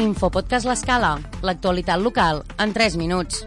Infopodcast L'Escala, l'actualitat local en 3 minuts.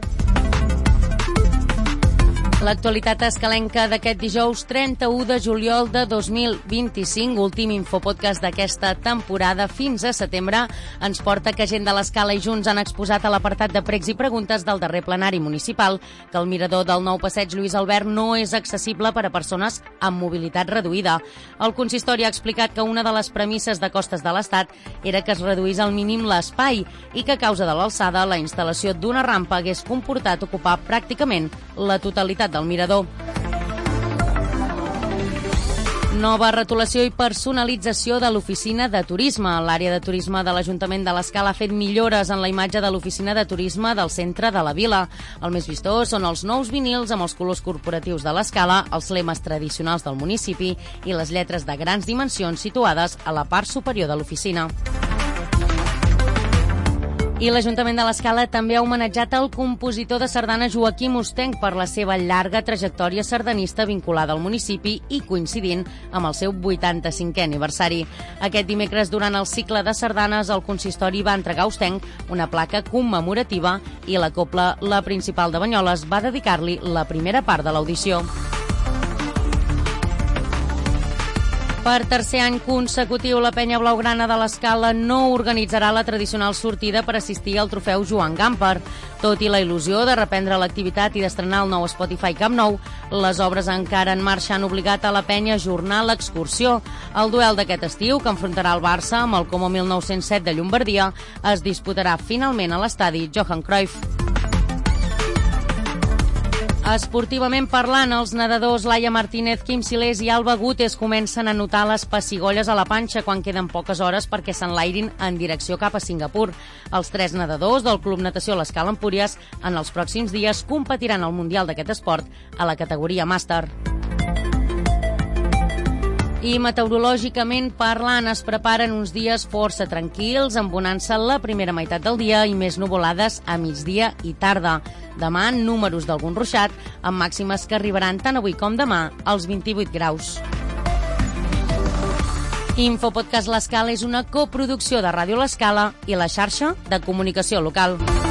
L'actualitat escalenca d'aquest dijous 31 de juliol de 2025, últim infopodcast d'aquesta temporada fins a setembre, ens porta que gent de l'Escala i Junts han exposat a l'apartat de pregs i preguntes del darrer plenari municipal que el mirador del nou passeig Lluís Albert no és accessible per a persones amb mobilitat reduïda. El consistori ha explicat que una de les premisses de Costes de l'Estat era que es reduís al mínim l'espai i que a causa de l'alçada la instal·lació d'una rampa hagués comportat ocupar pràcticament la totalitat del mirador. Nova retolació i personalització de l'oficina de turisme. L'àrea de turisme de l'Ajuntament de l'Escala ha fet millores en la imatge de l'oficina de turisme del centre de la vila. El més vistós són els nous vinils amb els colors corporatius de l'Escala, els lemes tradicionals del municipi i les lletres de grans dimensions situades a la part superior de l'oficina. I l'Ajuntament de l'Escala també ha homenatjat el compositor de sardana Joaquim Ostenc per la seva llarga trajectòria sardanista vinculada al municipi i coincidint amb el seu 85è aniversari. Aquest dimecres, durant el cicle de sardanes, el consistori va entregar a Ostenc una placa commemorativa i la cobla La Principal de Banyoles va dedicar-li la primera part de l'audició. Per tercer any consecutiu, la Penya Blaugrana de l'Escala no organitzarà la tradicional sortida per assistir al trofeu Joan Gamper. Tot i la il·lusió de reprendre l'activitat i d'estrenar el nou Spotify Camp Nou, les obres encara en marxa han obligat a la Penya a ajornar l'excursió. El duel d'aquest estiu, que enfrontarà el Barça amb el Como 1907 de Llombardia, es disputarà finalment a l'estadi Johan Cruyff. Esportivament parlant, els nedadors Laia Martínez, Quim Silés i Alba Gutes comencen a notar les pessigolles a la panxa quan queden poques hores perquè s'enlairin en direcció cap a Singapur. Els 3 nedadors del Club Natació l'Escala Empúries en els pròxims dies competiran al Mundial d'aquest esport a la categoria màster. I meteorològicament parlant, es preparen uns dies força tranquils, amb bonança la primera meitat del dia i més nuvolades a migdia i tarda. Demà, números d'algun ruixat, amb màximes que arribaran tant avui com demà als 28 graus. Infopodcast L'Escala és una coproducció de Ràdio L'Escala i la xarxa de comunicació local.